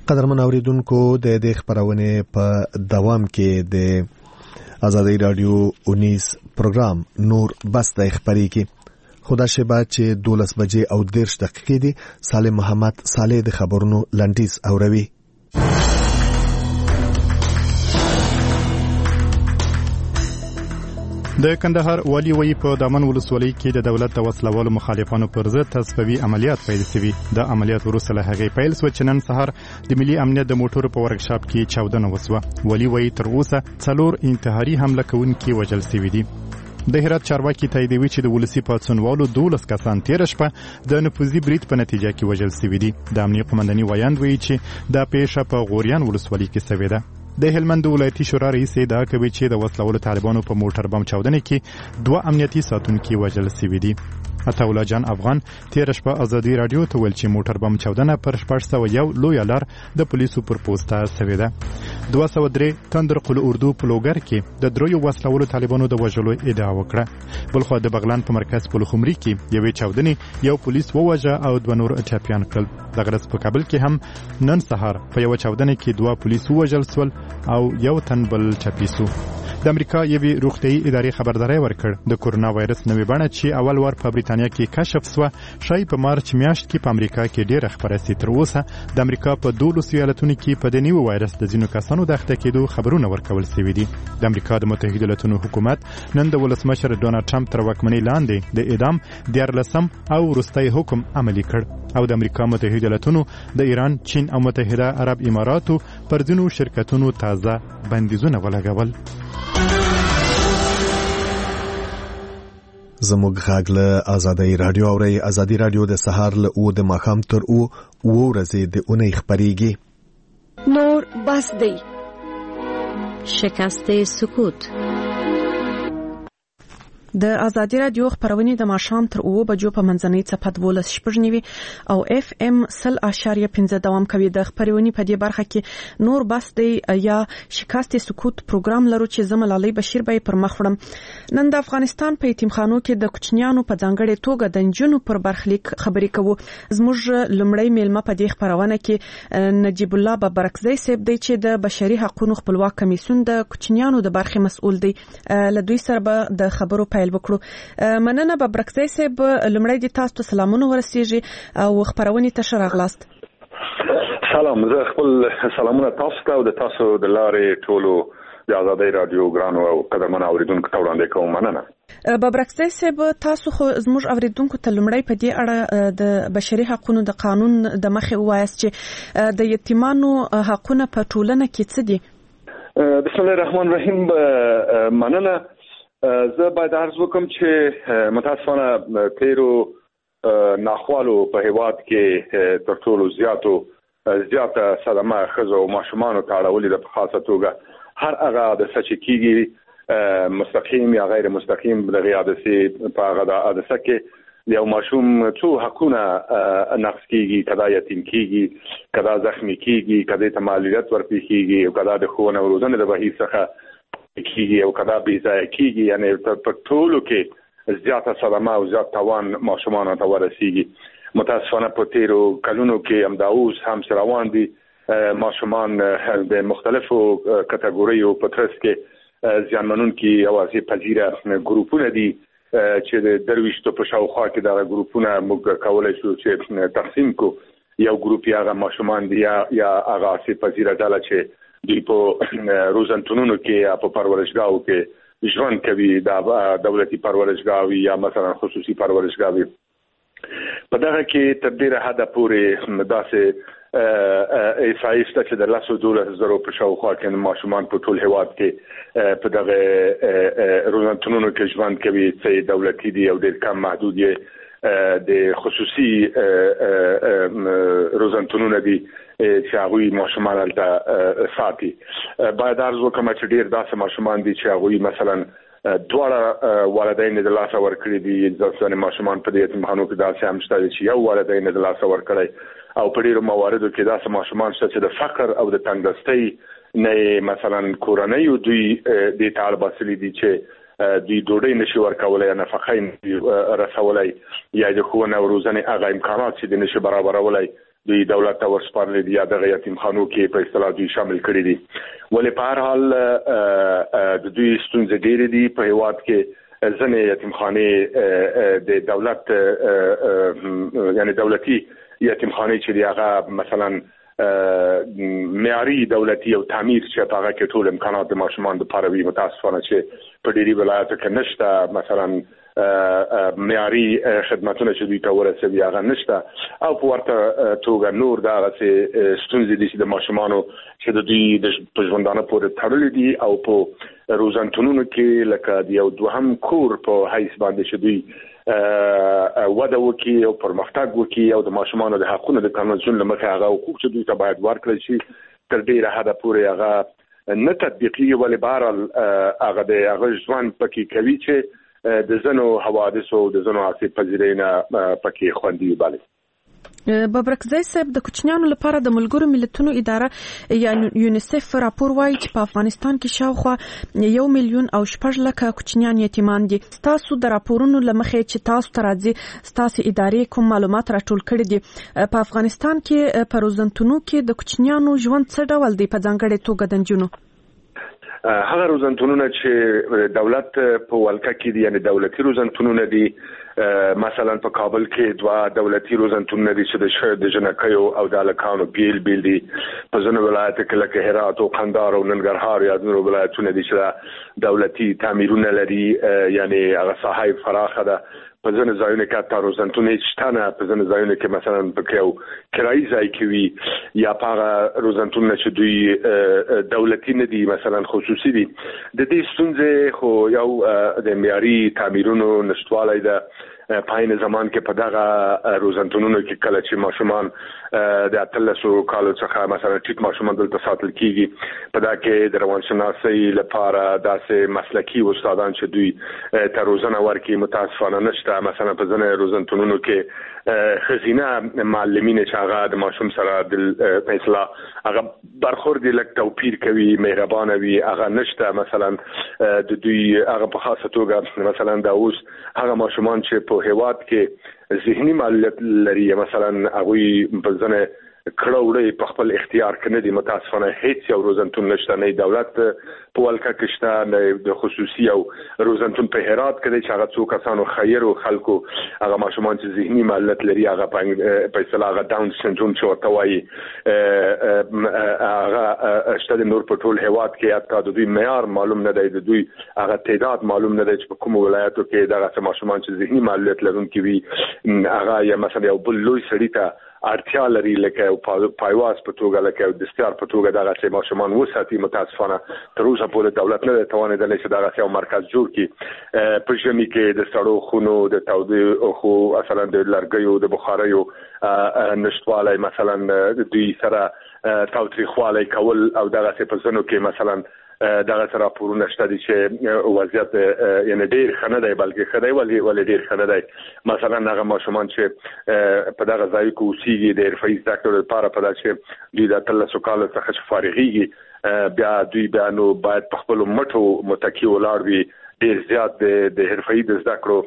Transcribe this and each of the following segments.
قدرمن اوریدونکو د دې خبرونه په دوام کې د آزادی رادیو 19 پروګرام نور بس د خبري کې خدا شبا چې 12 بجې او 10 دقیقې دي. سالم محمد صالح د خبرونو لنډیز اوروي. د کندهار والی وی په دامن ولسوالۍ کې د دولت د وسلوالو مخالفانو پر ضد تصفیوي عملیات پیل شوي. د عملیات وروسته له هغې پیل شو چې نن سهار د ملي امنیت د موټرو په ورکشاپ کې چاودنه وسوه. والی وی تر اوسه 4 انتحاري حمله کوونکي وژل شوي دي. د هرات چارواکي تاییدوي چې د ولسی پاڅونوالو 12 کسان تیر شپه د نفوذي برید په نتیجه کې وژل شوي دي. د امنیت قومنداني ویاند وی چې دا پیښه په غوریان ولسوالۍ کې شوې ده. د هلمند ولایتي شورا رئیس ادعا کوي چې د وسلوالو طالبانو په موټر بم چاودنه کې 2 امنیتي ساتونکي وژل شوي دي. عطاالله جان افغان تیر شپه آزادی رادیو ته ویل چې موټر بم چاودنه پر 401 لوی لار د پولیسو پر پوسټه شوې ده. 203 تندر قل اردو په لوګر کې د دریو وسلوالو طالبانو د وژلو ادعا وکړه. بلخو د بغلان په مرکز پلخمري کې یوې چاودنې یو پولیس ووژه او 2 نور ټپيان کړل. د غرض په کابل کې هم نن سهار په یو چاودنې کې 2 پولیس ووژل شول او یو تن بل ټپي شو. د امریکا یوې روغتیايي ادارې خبرداري ورکړ د کورونا وایرس نوې بڼه چې اول وار په بریتانیا کې کشف شوه شای په مارچ میاشت کې په امریکا کې ډېر خبره سي. تر اوسه د امریکا په 12 ایالتونو کې په دې نوې وایرس د ځینو کسانو د اخته کېدو خبرونه ورکول شوي دي. د امریکا د متحده ایالاتونو حکومت نن د ولسمشر ډونالد ټرمپ تر واکمنۍ لاندې د اعدام 14 او وروستي حکم عملي کړ او د امریکا متحده ایالاتونو د ایران، چین او متحده عرب اماراتو پر ځینو شرکتونو تازه بندیزونه ولګول. زموږ غږ له آزادی رادیو اوري. آزادی رادیو د سهار له او د ماښام تر او ورځې د اونۍ خبريږي. نور بس دی. شکست سکوت. د آزادی رادیو خبرونه د ماښام تر 9 بجو په منځنۍ څپه 12 شپږنیوي او اف ام 0.5 دوام کوي. د خبرونه په دې برخه کې نور بس دی یا شکست سکوت پروګرام لرو چې زملالي بشیر به پر مخ وړم. نن د افغانستان په یتیمخانو کې د کوچنیانو په ځانګړي توګه د نجونو پر برخلیک خبرې کوو. زموږ لمړی میلمه په دې خبرونه کې نجیب الله ببرکزی صاحب دی چې د بشري حقوقو خپلواک کمیسیون د کوچنیانو د برخې مسؤل دی. له دوی سره به د خبرو وکړو. مننه ببرکزی صاحب، لمړی د تاسو ته سلامونه ورسیږي او خبرونه ته راغلاست. سلام، زه خپل سلامونه تاسو ته او د تاسو د لارې ټولو د آزادی رادیو ګرانو او قدرمن اوریدونکو ته وړاندې کوم. مننه. ببرکزی صاحب، تاسو خو زموږ اوریدونکو ته لمړی په دې اړه د بشري حقوقو د قانون د مخې وایست چې د یتیمانو حقونه په ټولنه کې څه دي؟ بسم الله الرحمن الرحیم. مننه. زه باید عرض وکم چې متاسفانه تیرو ناخوالو په هیواد کې تر ټولو زیاته صدمه ښځو او ماشومانو ته اړولې ده. په خاصه توګه هر هغه د سچ کېږي مستقیم یا غیر مستقیم دغه حادثې په هغه حادثه کې یو ماشوم څو حقونه نقض کېږي، کدا یتیم کېږي، کدا زخمی کېږي، کدا ته مالیات ورپېښېږي او کدا د ښوونې او روزنې د بهیر څخه کېږي او کدا بې ځایه کېږي. یعنې په ټولو کې زیاته صدمه او زیات تاوان ماشومانو ته ورسېږي. متاسفانه په تیرو کلونو کې همدا اوس هم روان دي ماشومان د مختلفو کټګوریو په ترڅ کې زیانمنونکي اوازې پذیره ګروپونه دي چې د درویشتو په شاوخوا کې دغه ګروپونه موږ کولی شو چې تقسیم کو. یو ګروپ یې هغه ماشومان دي یا هغه اوازې پذیره ډله چې دوی په روزنتونونو کې یا په پرورشګاهو کې ژوند کوي، دا دولتي پرورشګاوي یا مثلا خصوصي پرورشګاوي. په دغه کې تر ډیره حده پورې داسې احصایې شته چې د 12,000 په شاوخوا کې ماشومان په ټول هیواد کې په دغه روزنتونونو کې ژوند کوي، چې دولتي دي او ډېر کم محدود یې د خصوصي روزنتونونه دي چې هغوی ماشومان هلته ساتي. باید عرض وکړم چې ډېر داسې ماشومان دي چې هغوی مثلا دواړه والدین د لاسه ورکړي دي. ځینې ماشومان په دې یتیمخانو کې داسې هم شته چې یو والدین د لاسه ورکړی او په ډېرو مواردو کې داسې ماشومان شته چې د فقر او د تنګدستۍ نه مثلا کورنیو دوی دې ته اړ باسلي دي چې دوی ډوډۍ نشي ورکولی یا نفقه رسولی یا د ښوونې او روزنې هغه امکانات چې د نشي برابرولی دوی دولت ته ورسپارل دي یا د یتیمخانو کې په اصطلاح دوی شامل کړي دي. ولې په هر حال د دوی ستونزې ډېرې دي. په هیواد کې ځنې یتیمخانې د دولت یعنی دولتي یتیمخانې چې دی هغه مثلا معیاري دولتي او تعمیر چې په هغه کې ټول امکانات د ماشومان لپاره وي. متاسفانه چې په ډېری ولایتو کې نشته مثلا معیاري خدماتونه چې دوی ته ورسوي هغه نشته او په ورته توګه نور دغسې ستونزې دي چې د ماشومانو چې د دوی په ژوندانه پورې تړلې دي او په روزنتونونو کې لکه د یو دوهم کور په حیث باندې چې دوی وده وکړي او پرمختګ وکړي او د ماشومانو د حقونو د کنونسیون له مخې هغه حقوق چې دوی ته باید ورکړل شي تر ډېره حده پورې هغه نه تطبیقېږي. ولې بهرحال هغه د هغه ژوند پکې کوي چې د ځینو حوادثو د ځینو آسیب پذیرۍ نه پکې خوندي وبالي. ببرکزی صاحب د کوچنیانو لپاره د ملګرو ملتونو اداره یا یونیسف راپور وايي چې په افغانستان کې شاوخوا 1 میلیون او 6 لک کوچنیان یتیمان دي. تاسو د راپورونو لمخې چې تاسو ته راځي تاسو ادارې کوم معلومات راټول کړي دي په افغانستان کې په روزنتونو کې د کوچنیانو ژوند څه ډول دی په ځانګړي توګه د نجونو؟ هغه روزنتونونه چې دولت په ولکه کې دي یعنی دولتي روزنتونونه دي. مثلا په کابل کې 2 دولتي روزنتونونه دي چې د جنکیو او د هلکانو بیل دي. په ځینو ولایتو کې لکه هرات او قندهار او ننګرهار یا ځینو ولایتونه دي چې دولتي تعمیرونه لري یعنی هغه ساحه فراخه ده. په ځینو ځایونو کې حتی روزنتون هیڅ شته نه. په ځینو ځایونو کې مثلا پکې یو کرایي ځای کې وي یا په هغه روزنتونونه چې دوی دولتي نه دي مثلا خصوصي دي. د دې ستونزې خو یو د معیاري تعمیرونو نشتوالی ده. په عین زمان کې په دغه روزنتونونو کې کله چې ماشومان د 13 کالو څخه مثلا ټیټ ماشومان دلته ساتل کیږي په دا کې د روانشناسۍ لپاره داسې مسلکي استادان چې دوی ته روزنه ورکړي متاسفانه نشته. مثلا په ځینو روزنتونونو کې ښځینه معلمین چې هغه د ماشوم سره د فیصله هغه برخورد لږ توپیر کوي مهربانه وي هغه نشته. مثلا د دوی هغه په خاصه توګه مثلا د اوس هغه ماشومان چې په هیواد کې ذهني معلولیت لري مثلا هغه په ځنه کړه وړي په خپل اختیار کې نه دي. متاسفانه هیڅ یو روزنتون نشته نه دولت په ولکه کې شته نه د خصوصي او روزنتون په هرات کې چې هغه څو کسانو خیر او خلکو هغه ماشومان چې ذهني معلولیت لري هغه په اصطلاح هغه داون سندروم چې ورته وایي هغه شته نور په ټول هیواد کې حتی د دوی معیار معلوم نه دی د دوی هغه تعداد معلوم نه دی چې په کوم ولایتو کې دغه ماشومان چې ذهني معلولیت لرونکي وي هغه یا مثلا یو بل لوی سړی ته اړتیا لري لکه پایواز په توګه لکه دستیار په توګه دغه ماشومان وساتي. متاسفانه تر اوسه پورې دولت نه توانیدلی چې دغه یو مرکز جوړ کړي. په ژمي کې د سړو خونو د تودو خو مثلا د لرګیو د بخاریو نشټوالی مثلا دوی سره تاوتریخوالی کول او دغه په ځینو کې مثلا دغه سره راپورونه شته دي چې وضعیت یعنی ډیر ښه نه دی بلکې ښه دی ولې ډیر ښه نه دی. مثلا هغه ماشومان چې په دغه ځای کې اوسېږي د حرفه‌ایي زده کړو لپاره په دا چې دوی د 13 کالو څخه چې فارغېږي بیا دوی نو باید په خپلو مټو متکي ولاړ وي. ډیر زیات د حرفه‌ایي د زده کړو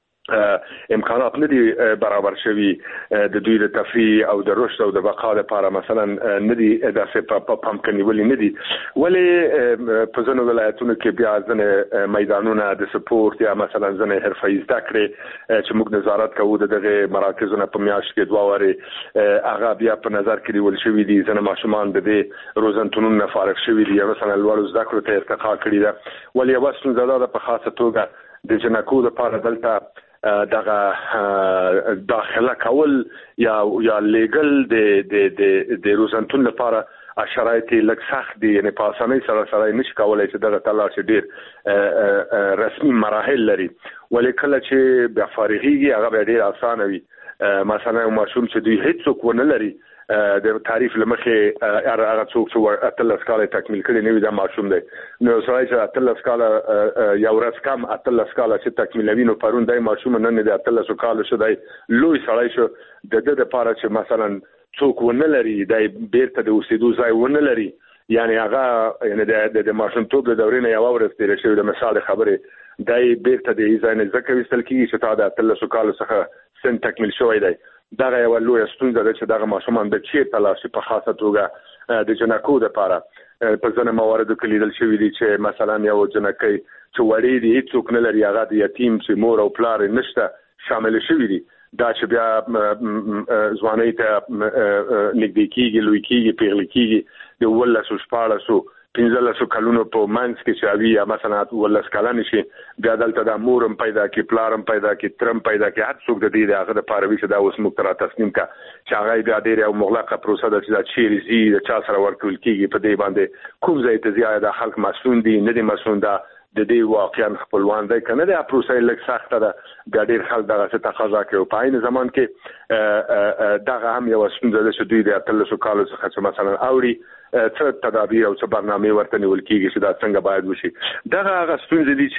امکانات نه دي برابر شوي د دوی د تفریح او د رشد او د بقا لپاره مثلا نه دي داسې په پام کې نیولي نه دي. ولې په ځینو ولایتونو کې بیا ځینې میدانونه د سپورت یا مثلا ځینې حرفه‌ایي زده کړې چې موږ نظارت کوو د دغه مراکزونو په میاشت کې 2 وارې هغه بیا په نظر کې نیول شوي دي. ځینې ماشومان د دې روزنتونونو فارغ شوي دي یا مثلا لوړو زده کړو ته ارتقا کړې ده. ولې یوه ستونزه دا ده په خاصه توګه د جنکو لپاره دلته دغه داخله کول یا لیګل د روزنتون لپاره شرایط لږ سخت دي یعنی په اسانۍ سره نشي کولای چې دغه تلاش ډیر رسمي مراحل لري. ولې کله چې بیا فارغېږي هغه ډیر اسانه وي. مثلا ماشوم چې دوی هیڅ څوک ونه لري د تعریف لمخې هغه څوک چې 13 کال تکمیل کړي نه وي دا ماشوم دی نو سړی چې 13 کال یو ورځ کم 13 کال چې تکمیلوي نو پرون دی ماشوم نن د 13 کال شو دی لوی سړی شو د دې لپاره چې مثلا څوک ونه لري د بیرته د اوسېدو ځای ونه لري یعنی هغه یعنی د ماشومتوب د دورې نه یو ورځ تیر شوی د مثال خبره دای بیرته د ځای نه ځکه وستل کیږي چې تا د 13 کال څخه سن تکمیل شوی دی دغه یو لوی ستونزه ده چې دغه ماشومان د چیرته لاسي په خاصه توګه د جنکو لپاره په ځینو مواردو کې لیدل شوی دي چې مثلا یو جنکۍ چې وړې دي هیڅوک نه لري هغه د یتیم چې مور او پلار نشته شامل شوی دي دا چې بیا ځوانۍ ته نږدې کېږي لوی کېږي پیغلې کېږي د 15 کلونو په منځ کې چې اوی یا مثلا 18 کلن شي بیا دلته د مورم پیدا کې پلارم پیدا کې ترم پیدا کې هر څوک د دې هغه د پاروي چې دا اوس مقترا تسلیم کا چې هغه بیا ډېر یو مغلقه پروسه ده چې دا چیرې زی د چا سره ورکول کېږي په دې باندې کوم ځای ته زیاده خلک مسؤل دي نه دي مسؤل ده د دې واقعا خپلوان دی کنه د پروسه لږ سخته ده بیا ډېر خلک دغه څه تقاضا کوي په عین زمان کې دغه هم یو ستونزه ده چې دوی د 13 کالو څخه مثلا اوري څه تدابیر او څه برنامه ورته نیول کېږي چې دا څنګه باید وشي دغه هغه ستونزې دي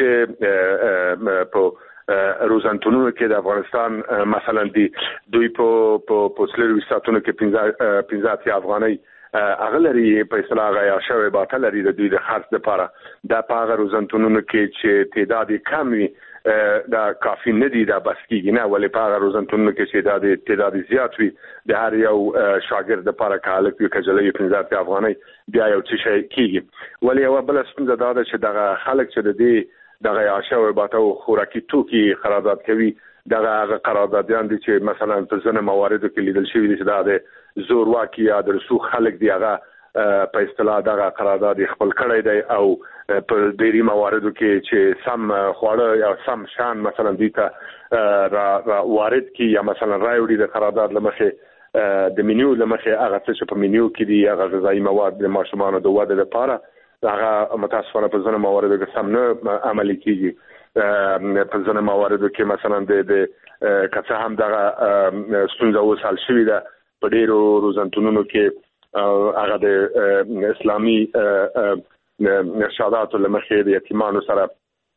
چې په روزانتونونو کې د افغانستان مثلا دوی په سلوي ساتونو کې 15 افغانۍ اغلري په اصطلاح غیا شوی باطل لري د دوی د خرڅ لپاره د پاغه روزانتونونو کې چې تعداد کم وي دا کافي نه دي دا بس کېږي نه ولې پاغه روزانتونو کې چې تعداد زیات وي د هر یو شاګرد لپاره کالک یو کجلې 15 افغانۍ بیا یو څه شي کېږي ولې یو بل څه دا چې دغه خلک چې د دې دغه عاشوي باطل خوراکي توکي قرارداد کوي دغه قراردادیان دي چې مثلا په ځینو مواردو کې لیدل شوی دي چې دا د زورواکي یا د رسوخ خلک دی هغه په اصطلاح دغه قرارداد خپل کړی دی او په ډېری مواردو کې چې سم خواړه یا سم شان مثلا دوی ته را وارد کی یا مثلا راوړي د قرارداد لمخه د منیو لمخه هغه څه په منیو کې دی هغه غذایی مواد د ماشومان د وده لپاره هغه متاسفانه په ځینو مواردو کې سم نه عملي کیږي په ځینو مواردو کې مثلا د کڅه هم دغه ستونزه وسال شوې ده په ډیرو روزانتونونو کې هغه د اسلامي نشادات لمخې د یتیمانو سره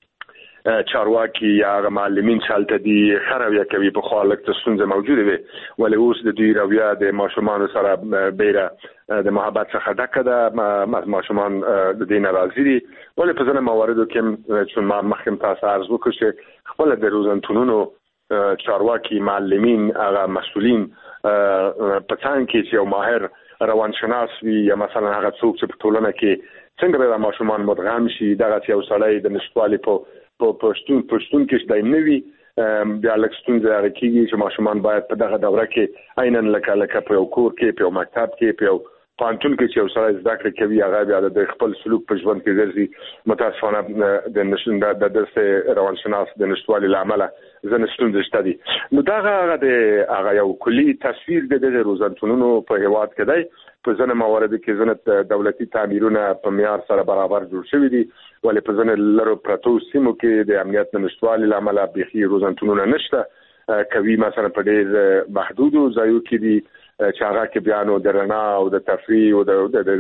چارواکي یا معلمین شالته دي خرویا کوي په خالق ته ستونزه موجوده وي ولې اوس د دوی رویه د ماشومان سره بیره د محبت څخه ډکه ده ماشومان د دین راضي دي ولې په ځینو مواردو کې چې ما مخکې تاسو عرض وکړ چې خپل د روزانتونونو چارواکي معلمین هغه مسؤلین په څنګه کې چې یو ماهر روانشناس وي یا مثلا هغه څوک چې په ټولنه کې څنګه د ماشومان مدغم شي دغه یو سړی د نشټوالي په پښتون کې دای نه وي بیا لکه ستونزه راکېږي چې ماشومان باید په دغه دوره کې عینن لکه په یو کور کې په یو مکتب کې په یو پانتون کې چې یو سړی زده کړې کوي هغه بیا د خپل سلوک په ژوند کې ګرځي متاسفانه د نشون د درس روانشناس د نشټوالي لامل ځنه ستونزې شته دي نو هغه یو کلی تصویر د روزانتونونو په هیواد کې دی په ځنه مواردو کې ځنه دولتي تعمیرونه په معیار سره برابر جوړ شوي دي ولې په ځنه لرو پرتو سیمو کې د امنیت نشټوالي لامل بيخي روزانتونونه نشته کوي مثلا په ډېر محدودو ځایو کې دي چې هغه کې بیانو د رڼا او د تفریح او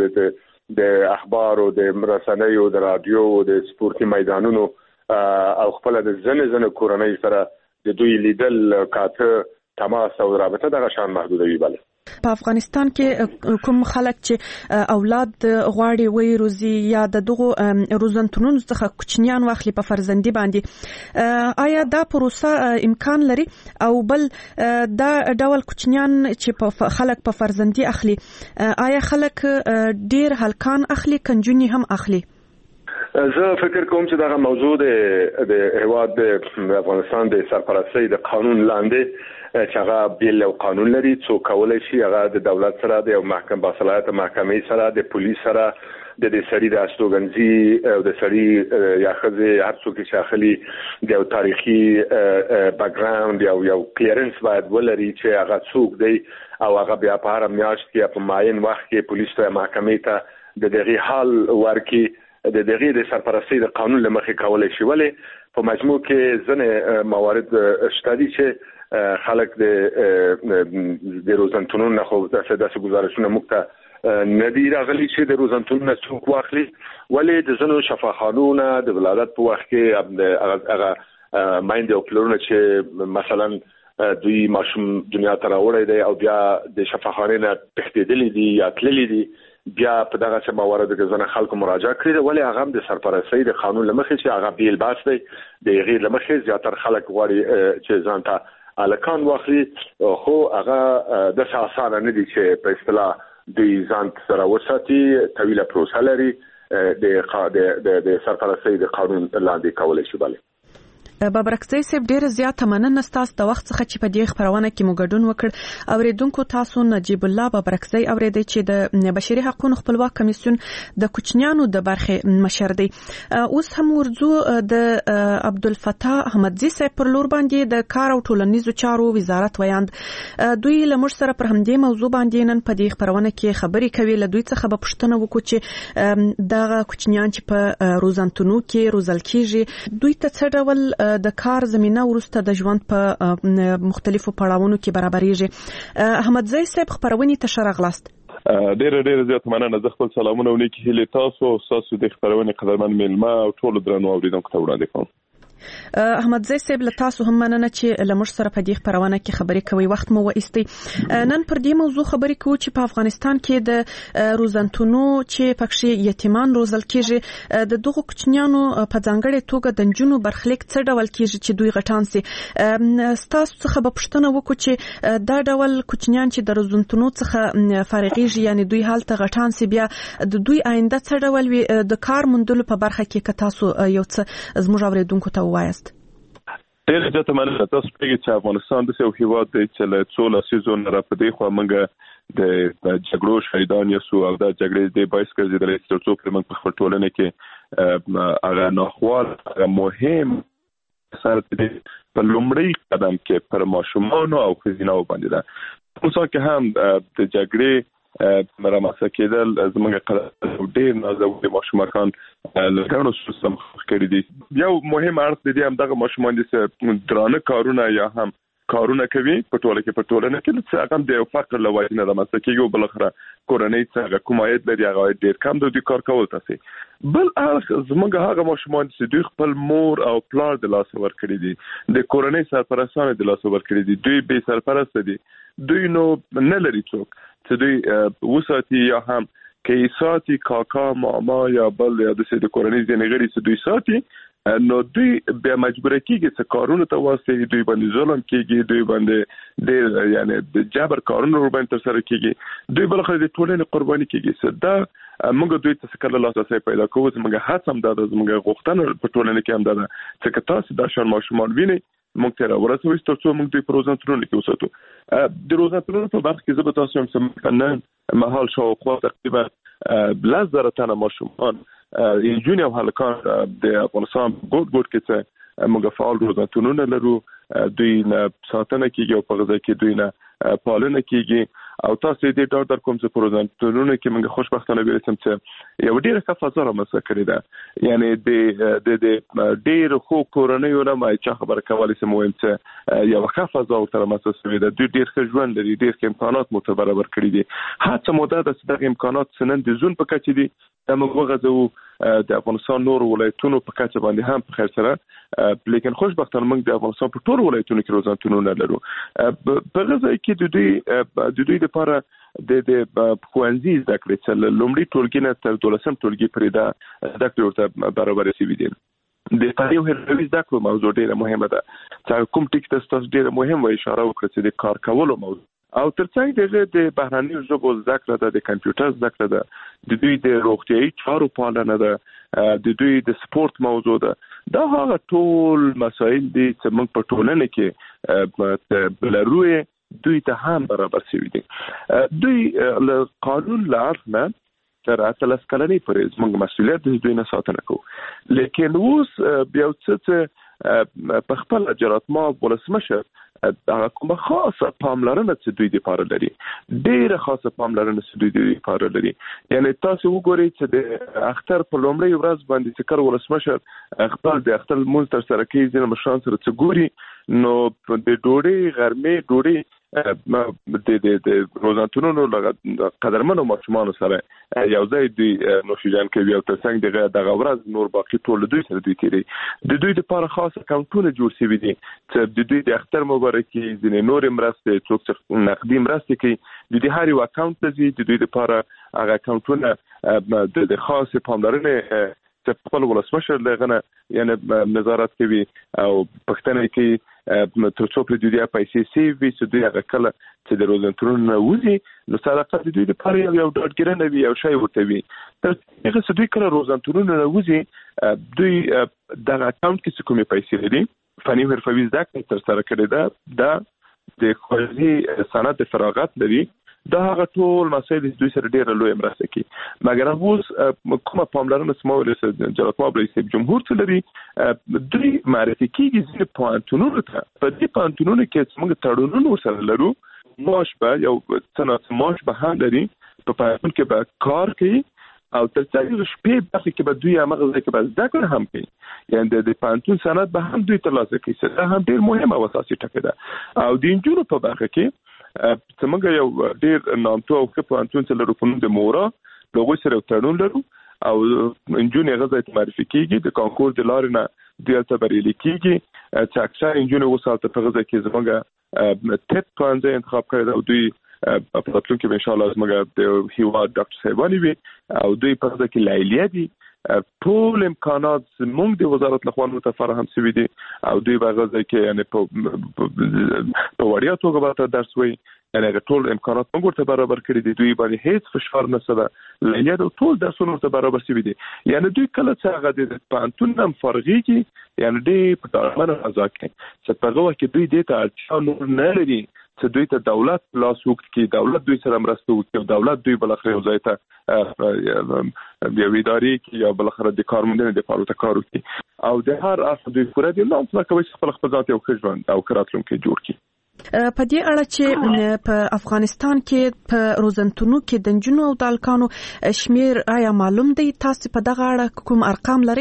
د اخبار او د رسنیو د رادیو او د سپورتي میدانونو او خپل د زنه کورنۍ سره د دوی لیدل کاته تماس او رابطه دغه شان محدوده وي بل په افغانستان کې کوم خلک چې اولاد غواړي وي روزي یا د دغه روزنتونونو څخه کوچنیان واخلي په فرزندي باندې آیا دا پروسه امکان لري او بل دا ډول کوچنیان چې په خلک په فرزندي اخلي آیا خلک ډیر هلکان اخلي کنجونی هم اخلي زه فکر کوم چې دا موضوع د هیواد د افغانستان د سرپرستۍ د قانون لاندې چې هغه بیل او قانون لري څو کولای شي هغه د دولت سره د محکمه باصلاحیت محکمې سره د پولیس سره د سړي د استوګنځي او د سړي یا خزه هر څوک چې اخلي د تاریخي بیک ګراوند یو کلیرنس باید ولري چې هغه څوک دی او هغه بیا په هر میاشت کې په معین وخت کې پولیس ته محکمې ته د دغه حال ورکی د دغه د سرپرستۍ د قانون لمخې کولای شي ولې په مجموع کې ځنه موارد شته دي چې خلک د روزانتونونو نه خو داسې گزارشونه مخته ندی راغلي چې د روزانتونونو څوک واخلي ولې د زنو شفاخانونه د ولادت په وخت کې هغه مایند او پلرونه چې مثلا دوی ماشوم دنیا ته راوړی دی او بیا د شفاخانې نه تښتېدلي دي یا تللي دي بیا په دغه څه موارد کې ځنه خلکو مراجعه کړې ولې هغه د سرپرستۍ د قانون لمخې چې هغه بیل باس دی د غیر لمخې زیاتره خلک غواړي چې ځان ته الکان واخلي خو هغه د اسانه نه دي چې په اصطلاح د ځان سره وساتي طويله پروسه لري د سرپرستۍ د قانون لاندې کولای شي. بله بابرکزی صاحب ډیر زیات مننه ستاسو د وخت څخه چې په دې خبرونه کې مو ګډون وکړ. اوریدونکو تاسو نجیب الله بابرکزی اوریدئ چې د بشري حقوقو خپلواک کمیسیون د کوچنیانو د برخې مشر دی. اوس هم ورځو د عبدالفتاح احمدزی صاحب پر لور باندې د کار او ټولنیزو چارو وزارت ویاند. دوی لمر سره پر همدې موضوع باندې نن په دې خبرونه کې خبرې کوي. له دوی څخه به پوښتنه وکړو چې دغه کوچنیان چې په روزنتونو کې روزل کیږي دوی ته څه ډول د کار زمينه ورسته د ژوند په مختلفو پړاوونو کې برابرېږي. احمدزی صاحب خبرونه ته شرغلاست. ډېر زیات مننه. زه خپل سلامونه ونیکي هلي تاسو د خبرونه قدرمن ملما او ټول درنو اوریدونکو ته وړاندې کوم. احمدزی صاحب له تاسو هم مننه چې لمر سره په دې خبرونه کې خبرې کوي. وخت مو وایستي. نن پر دې موضوع خبرې کوو چې په افغانستان کې د روزنتونو چې پکې یتیمان روزل کېږي د دغه کوچنیانو په ځانګړې توګه د جنونو برخلیک څه ډول کېږي چې دوی غټان سي. تاسو څخه به پوښتنه وکړو چې دا ډول کوچنیان چې د روزنتونو څخه فارغېږي یعنی دوی حالت غټان سي بیا د دوی آینده څه ډول وي د کار موندلو په برخه کې که تاسو یو څه زموږ اوریدونکو ته وایاست. ډېر زیات مننه. تاسو پېږی چې افغانستان د یو هیواد دی چې له څو لسیزو نه راپدې خو موږ د جګړو شهیدان یو او دا جګړې د بایس ګرځېدلې چې څو پر موږ په خپل ټولنه کې هغه ناخوال مهم سره په لومړی قدم کې پر ماشومان او ښځینه باندې ده. اوس که هم د جګړې مرامسه کېدل زموږ قدر ډېر نازولي ماشومان لګانو سیستم کړی دي. یو مهم اړخ دی هم دغه ماشومان دي چې درانه کارونه یا هم کارونه کوي په ټولنه کې چې هغه د فقر له وجې نه رامنځته کېږي او بلخره کورنۍ څنګه کوم عاید لري هغه ډېر کم دی کار کول تاسو. بل اړخ زموږ هغه ماشومان چې دوی خپل مور او پلار د لاس ور کړی دي د کورنۍ سرپرستانه د لاس ور کړی دي دوی به سرپرست دي دوی نو نه لري څوک چې دوی وساتي یا هم کې ساتي کاکا ماما یا بل یا د کورنۍ ځینې غړي چې دوی ساتي نو دوی به مجبور کیږي چې کارونه ته واسطه دوی باندې ظلم کیږي دوی باندې د یعنی د جبر کارونه ور باندې تر سره کیږي دوی بلخره د ټولنې قرباني کیږي. دا موږ دوی ته کله لاسه پیدا کوو موږ هڅه هم ده موږ غوښتنه په ټولنه کې هم ده چې تاسو د شان ماشومان ویني موږ ته راورسوي ترڅو موږ دوی پروژنتونو کې وساتو. د روزنتونو په برخه کې زه تاسو هم سمکنن محل شاوخوا تقریبا 10,000 تنه ماشومان جونی او هلکان د افغانستان ګوټ کې چې موږ فعال روزنتونو لرو دوی نه ساتنه کیږي او په غذا کې دوی نه پالنه کیږي او تاسو دې ډاډ در کوم چې پروژنتونو کې موږ خوشبختانه ویلم چې یو ډیره ښه فضا رامنځته کړې ده یعنی د ډیر خو کورنۍ نه ما چې خبره کولای سم وایم چې یو ښه فضا او تر رامنځته شوې ده دوی ډیر ښه ژوند لري ډیر امکانات مو ته برابر کړی دي هڅه مو ده چې د امکانات سنن د زون په کچې دي د موږ غزو د افغانستان نور ولایتونو په کچه باندې هم په خیر سره لیکن خوشبختانه موږ د افغانستان په ټول ولایتونو کې روزنتونو نه لرو. په غزا کې د دوی لپاره د خوانزي زده کړې چې لومړی ټولګي نه تر 12م ټولګي پورې دا زده کړې ورته برابر شوي دي. د پاره هر زده کړو موضوع ډیره مهمه ده چې کوم ټیک تاسو ډیره مهمه اشاره وکړه چې د کار کولو موضوع او ترڅنګ د بهراني ژبو زده کړه ده د کمپیوټر زده کړه ده د دوی د روغتيایي چارو پالنه ده د دوی د سپورت موضوع ده دا هغه ټول مسایل دي چې موږ په ټولنه کې بلروي دوی ته هم برابر شوي دي. دوی له قانون لارنه تر 13 کلنې پورې موږ مسؤلیت د دوی نه ساتنه کوو لیکن اوس بیا څه په خپل جراتما ولسمشر دا کومه خاصه پاملرنه چې دوی لپاره لري ډیره خاصه پاملرنه چې دوی لپاره لري یعنی تاسو وګورئ چې د اختر په لومړۍ ورځ باندې چې کار ولسمشر خپل د اختر مونږ تر سره کوي ځینې مشران سره چې ګوري نو د ډوډۍ غرمې ډوډۍ د روزنتونو قدرمنو ماشومان سره یو ځای دوی نوشیجان کوي او ترڅنګ دغه ورځ نور باقي ټول دوی سره دوی تیری د دوی لپاره خاص اکاونټونه جوړ شوي دي چې د دوی د اختر مبارکي ځینې نور مرستې څوک نقدي مرستې کوي د هر یو اکاونټ ته د دوی لپاره هغه اکاونټونه د خاص پاملرنه چې خپل ولسمشر لغنه یعنی نظارت کوي او پښتنه کې تر څو په دې پیسې سی وي چې دوی هغه کله چې د روزنټونو وزي نو صدقه د دوی لپاره یو ډاډګرنه وي او شی ورته وي تر هغه چې دوی کله روزنټونو وزي دوی د اکاونټ کې کومې پیسې لري فني حرفوي زده کړې تر سره کړې ده د خارجي سند فراغت لري دا هغه ټول مسایل دوی سره ډیره لوی مرسته کوي مګر اوس کومه پاملرنه سمول جلات ماب رئیس جمهور ته لري دوی معرفي کیږي چې پوانټونو ته په دې پوانټونو کې موږ تړونونه سره لرو ماش به یو څنګه ماش به هم لري په پوانټون کې به کار کوي او تر څو شپې په کې به دوی هغه ځکه به ذکر هم کوي یعنی د پوانټون سند به هم دوی ترلاسه کوي چې دا هم ډیر مهمه او اساسي ټکی ده او د انجونو په برخه کې څنګه یو ډیر نامتو او ښه پوانټون چې لرو په نوم د مورا لوګو سره تړون لرو او انجونې غزا معرفي کیږي د کانکور د لارې نه دلته بریالي کیږي چې اکثر انجونې وساته په غزا کې زموږه تپ پانځه انتخاب کړی او دوی په راتلونکي کې ان شاء الله زموږه د هیوا ډاکټر صاحبانی وي او دوی په غزا کې لایلیه دي ټول امکانات زموږ د وزارت لخوا متفرهم شوي دي او دوی په غزا کې یعنی په وړیا توګه به درس وي یعنی ټول امکانات موږ ته برابر کړی دي دوی باندې هیڅ فشار نشته ده لایلیه د ټول درسونو ته برابر شوي دي یعنی دوی کله چې هغه د پانتون نم فرغيږي یعنی دوی په تارمنه غزا کې چې په هغه کې دوی د اړتیا نور نه لري چې دوی ته دولت لاس وکړي چې دولت دوی سره مرسته وکړي او دولت دوی بلخره یو ځای ته د ادارې کې یا بلخره د کارمندانو د لپاره کار وکړي او د هر اصل دوی پوره دي نو څنګه کوي خپل ځات یو ژوند او راتلونکي جوړ کړي په دې اړه چې په افغانستان کې په روزنټونو کې د جنونو او د الکانو شمیر آیا معلوم دی تاسو په دغه اړه کوم ارقام لري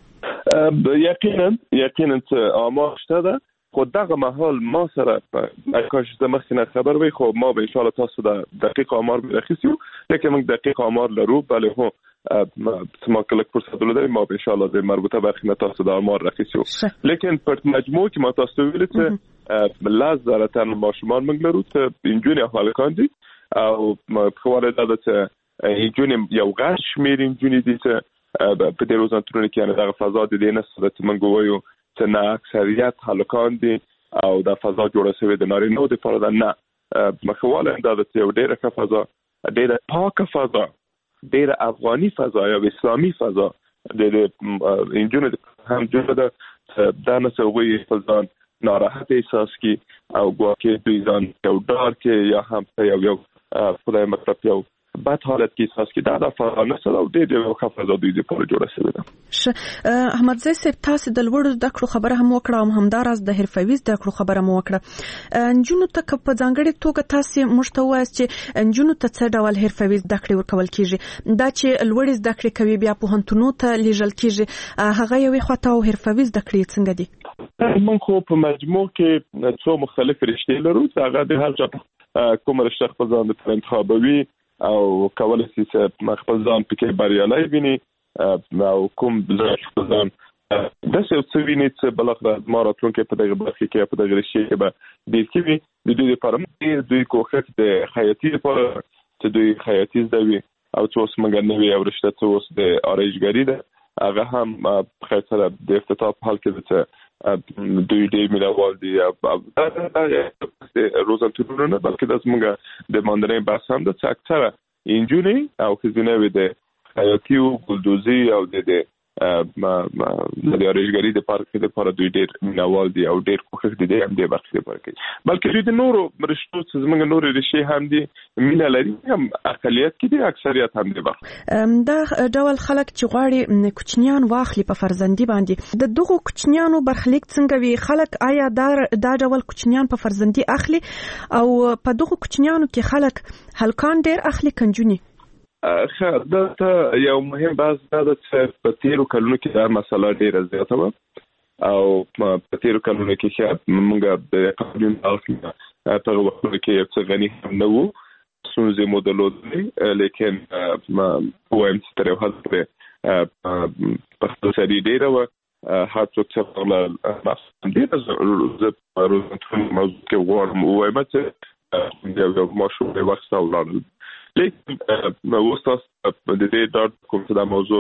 یقینا چې آمار شته ده خو دغه محل ما سره کاش زمخنه خبر وي خو ما به ان شاء الله تاسو د دقیق آمار برخصیو لکه موږ دقیق آمار لرو بله هو ما کله فرصت ولرم ما به ان شاء الله د مربوطه برخه تاسو د آمار رخصیو لیکن په مجموع کې ما تاسو ویل چې لازم تر ماشومان موږ لرو ته انجونی اهالکان دي او په وړاندې دا چې انجونی یو غاښ شمیر انجونی دي چې په دې روزنټونو کې دغه فضا د دې نه څه موږ وایو چې نه اکثریت هلکان دي او د فضا جوړه شوی د نارینه د لپاره نه مخواله دا د یو ډیره ښه فضا ډیره پاکه فضا ډیره افغاني فضا یا اسلامي فضا د انجونو هم جوړه ده دا نه سوي فضا ناراحت احساس کی او ګواکې دوی ځان یو ډار کې یا هم یو خدای مطلب یو بد حالت کې احساس کی دا فضا سره او د یو فضا دوی د لپاره جوړه شوی ده احمد زئی صاحب تاسو د لوړو زده کړو خبره هم وکړه او همداراز د حرفوي زده کړو خبره مو وکړه انجونو ته په ځانګړي توګه تاسو مشته وایي چې انجونو ته څه ډول حرفوي زده کړې ورکول کیږي دا چې لوړ زده کړې کوي بیا په هنتونو ته لیږل کیږي هغه یوې خواته او حرفوي زده کړې څنګه دي موږ خو په مجموع کې څو مختلف رشتې لرو هغه د هر چا کوم رشته خپل ځان ته انتخابوي او کولای شي چې خپل ځان پکې بریالي ویني او کوم خپل ځان د څه ویني چې بلخره ماراتونکو په دغه برخه کې په دغه شی کې به د کیوي د دوی لپاره دوی کوښښ د حیاتي لپاره چې دوی حیاتي زوي او څو څنګه نوې او رشته څو د آرایشګری ده هغه هم خیر سره د افتتاح حال کې چې دوی دې ملوال دي روزنټونو نه بلکې د زموږه د ماندنې بحث هم د اکثره انجونې او خزینه وي د حیاتي او بلدوزي او د آرایشګری د پارک لپاره دوی ډېر ملوال دي او ډېر کوښښ دي هم د برخې لپاره کوي بلکې دوی د نورو رشتو چې زموږ نورو رشتې هم دي مینه لري هم اقلیت کې دي اکثریت هم دي دا ډول خلک چې غواړي کوچنیان واخلي په فرزندي باندې د دغو کوچنیانو برخلیک څنګه وي خلک آیا دا ډول کوچنیان په فرزندي اخلي او په دغو کوچنیانو کې خلک هلکان ډېر اخلي کنجونی دا یو مهم بحث دا چې په تیرو کلونو کې دا مسله ډیره زیاته وه او په تیرو کلونو کې موږ د قانون اخلي په وختونو کې یو څه غني هم نه وو ستونزې مو درلودې لیکن وایم چې تر یو حد پورې په خپل سري ډیره وه هر څوک چې خپله ډیره زه په روزنټون موضوع کې غواړم ووایم چې یو ماشوم د وخت ولاړل لیکن اوس تاسو د دې ډاټ کوم څه د موضوع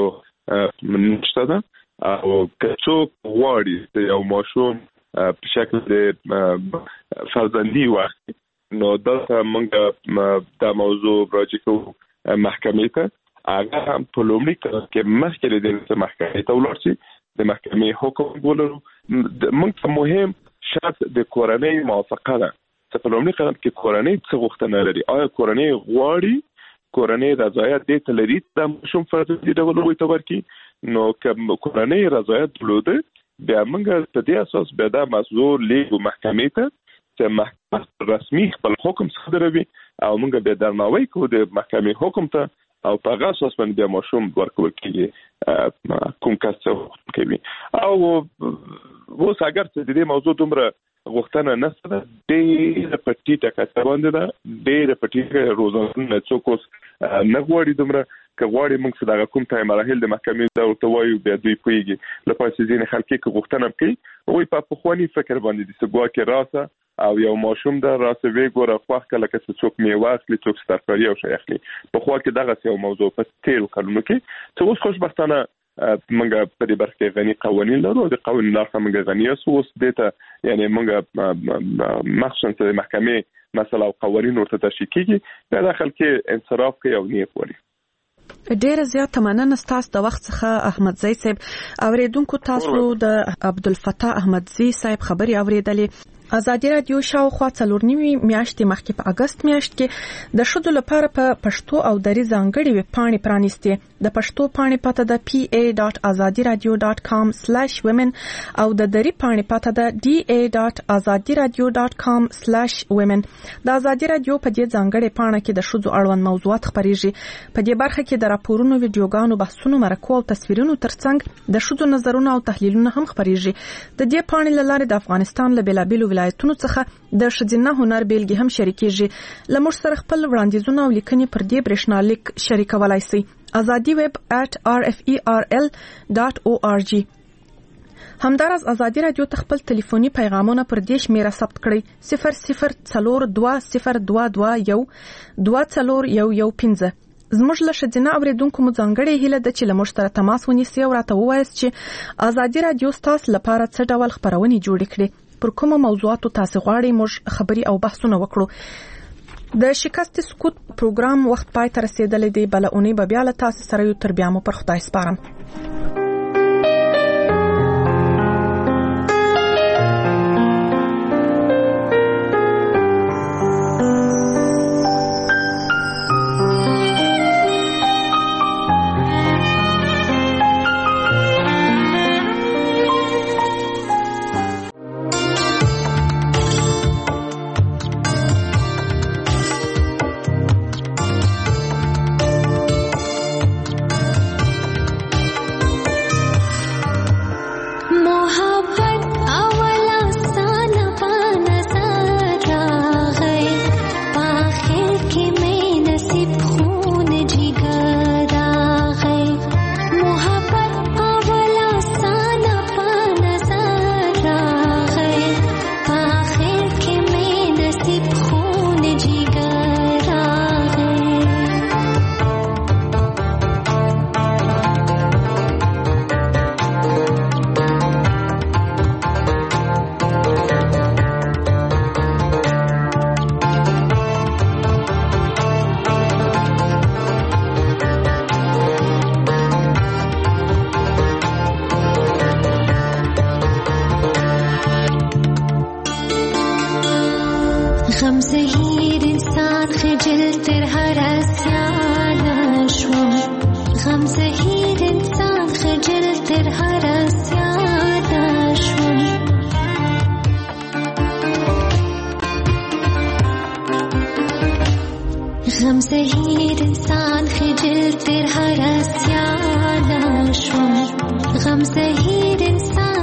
نشته ده او که څوک غواړي د یو ماشوم په شکل د فرزندي وخت نو دلته موږ دا موضوع راجع کوو محکمې ته. هغه هم په لومړي کې مخکې د محکمې ته ولاړ شي د محکمې حکم ولرو. موږ ته مهم شرط د کورنۍ موافقه ده چې په لومړي قدم کې کورنۍ څه غوښتنه لري. آیا کورنۍ غواړي کورنۍ رضایت دې ته لري د ماشوم فرزندي ډول وایي کی نو که کورنۍ رضایت درلوده بیا موږ په دې اساس بیا دا موضوع لیږو محکمې ته چې محکمه رسمي خپل حکم صادروي او موږ بیا درناوی کوو د محکمې حکم ته او په هغه اساس باندې بیا ماشوم ورکول کېږي کوم کس څه کوي. او اوس اگر چې د دې موضوع دومره غوښتنه نشته ده ډېره په ټیټه کچه باندې ده ډېره په ټیټه روزانه څوک اوس نه غواړي دومره که غواړي موږ چې دغه کوم ټایم مراحل د محکمې ته ورته وایو بیا دوی پوهېږي له پاسې ځینې خلک که غوښتنه کوي هغوی په پخواني فکر باندې دي چې ګواکې راسه او یو ماشوم ده راسه ویې ګوره خوښ که لکه چې څوک میوه اخلي څوک ترکاري او شی اخلي. پخوا کې دغسې یو موضوع په تېرو کلونو کې چې اوس خوشبختانه موږ په دې برخه کې غني قوانین لرو د قوانین لاره موږ غني اوس دې ته یعنی موږ مخصوصا د محکمې مسله او قوانین ورته تشریح کیږي دا داخل کې انصراف کوي او نیت ولري. ډېر زیات مننه ستاسو د وخت څخه احمد زئی صاحب. اوریدونکو تاسو د عبدالفتاح احمدزئی صاحب خبري اوریدلې. ازادي رادیو شاوخوا 4 میاشتې مخکې په اگست میاشت کې د شذو لپاره په پښتو او دري ځانګړي ویب پاڼې پرانیستي. د پښتو پاڼې پته د pa.azadiradio.com/women او د دري پاڼې پته د da.azadiradio.com/women. د ازادي رادیو په دې ځانګړي پاڼه کې د شذو اړوند موضوعات خبريږي. په دې برخه کې د راپورونو، ویډیوګانو، بحثونو، مرکو او تصویرونو ترڅنګ د شذو نظرونه او تحلیلونه هم خبريږي. د دې پاڼې لاره د افغانستان له بېلابېلو ولایتونو څخه د ښځینه هنر بیلګې هم شریکېږي. لمر سره خپل وړاندیزونه او لیکنې پر دې برېښنالیک شریکولای شي. azadiweb@rferl.org. همدارس ازادي رادیو خپل ټلیفوني پیغامونه پر دې شمیره ثبت کړئ 004202012415. زموږ له ښځینه اوریدونکو مو ځانګړې هیله ده چې له موږ سره تماس ونیسئ او راته ووایاست چې ازادي رادیو ستاسو لپاره څه ډول خبرونه جوړ کړي، پر کومه موضوعاتو تاسو غواړئ موږ خبري او بحثونه وکړو. د شکست سکوت پروګرام وخت پای ته رسیدلی دی. بل اونۍ به بیا له تاسو سره یو. تر بیا مو پر خدای سپارم. غمزهیر انسان خجل تر هر اسیانا شوم غمزهیر انسان